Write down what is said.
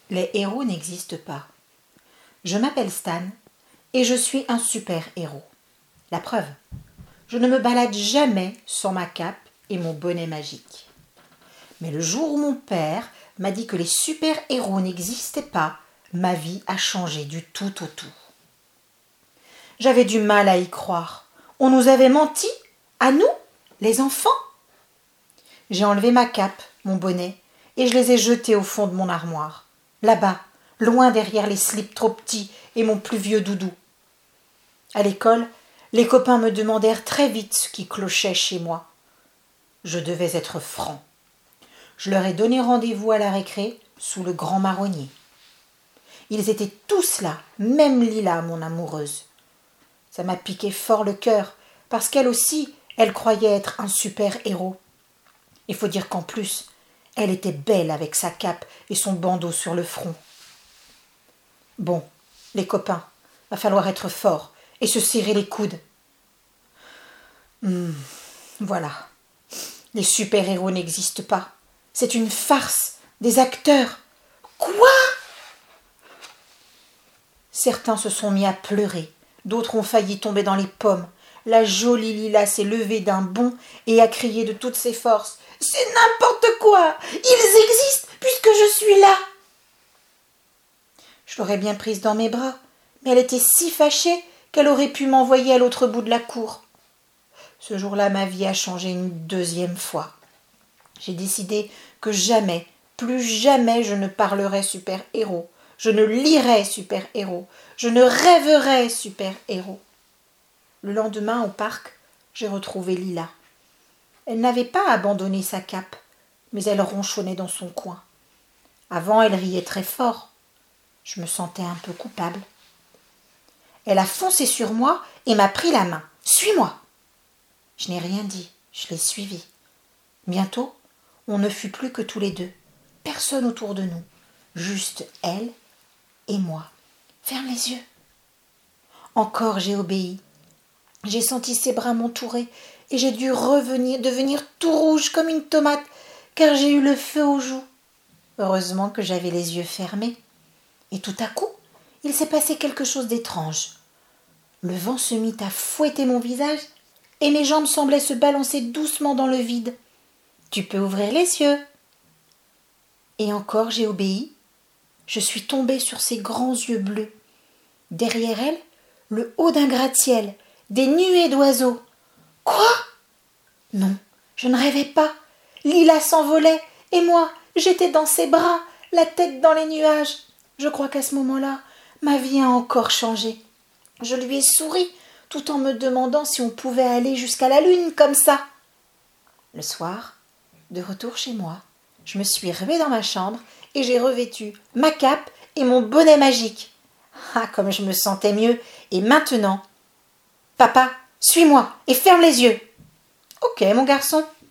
Les héros n'existent pas. Je m'appelle Stan et je suis un super-héros. La preuve, je ne me balade jamais sans ma cape et mon bonnet magique. Mais le jour où mon père m'a dit que les super-héros n'existaient pas, ma vie a changé du tout au tout. J'avais du mal à y croire. On nous avait menti, à nous, les enfants. J'ai enlevé ma cape, mon bonnet, et je les ai jetés au fond de mon armoire. Là-bas, loin derrière les slips trop petits et mon plus vieux doudou. À l'école, les copains me demandèrent très vite ce qui clochait chez moi. Je devais être franc. Je leur ai donné rendez-vous à la récré sous le grand marronnier. Ils étaient tous là, même Lila, mon amoureuse. Ça m'a piqué fort le cœur, parce qu'elle aussi, elle croyait être un super-héros. Il faut dire qu'en plus, elle était belle avec sa cape et son bandeau sur le front. Bon, les copains, va falloir être forts et se serrer les coudes. Voilà. Les super-héros n'existent pas. C'est une farce, des acteurs. Quoi? Certains se sont mis à pleurer, d'autres ont failli tomber dans les pommes. La jolie Lila s'est levée d'un bond et a crié de toutes ses forces. « C'est n'importe quoi! Ils existent puisque je suis là !» Je l'aurais bien prise dans mes bras, mais elle était si fâchée qu'elle aurait pu m'envoyer à l'autre bout de la cour. Ce jour-là, ma vie a changé une deuxième fois. J'ai décidé que jamais, plus jamais je ne parlerai super-héros. Je ne lirai super-héros. Je ne rêverai super-héros. Le lendemain, au parc, j'ai retrouvé Lila. Elle n'avait pas abandonné sa cape, mais elle ronchonnait dans son coin. Avant, elle riait très fort. Je me sentais un peu coupable. Elle a foncé sur moi et m'a pris la main. « Suis-moi !» Je n'ai rien dit, je l'ai suivie. Bientôt, on ne fut plus que tous les deux. Personne autour de nous, juste elle et moi. Ferme les yeux. Encore j'ai obéi. J'ai senti ses bras m'entourer et j'ai dû devenir tout rouge comme une tomate, car j'ai eu le feu aux joues. Heureusement que j'avais les yeux fermés. Et tout à coup, il s'est passé quelque chose d'étrange. Le vent se mit à fouetter mon visage et mes jambes semblaient se balancer doucement dans le vide. « Tu peux ouvrir les yeux !» Et encore j'ai obéi. Je suis tombée sur ses grands yeux bleus. Derrière elle, le haut d'un gratte-ciel, des nuées d'oiseaux. Quoi? Non, je ne rêvais pas. Lila s'envolait et moi, j'étais dans ses bras, la tête dans les nuages. Je crois qu'à ce moment-là, ma vie a encore changé. Je lui ai souri tout en me demandant si on pouvait aller jusqu'à la lune comme ça. Le soir, de retour chez moi, je me suis ruée dans ma chambre et j'ai revêtu ma cape et mon bonnet magique. Ah, comme je me sentais mieux. Et maintenant, papa, suis-moi et ferme les yeux. Ok, mon garçon.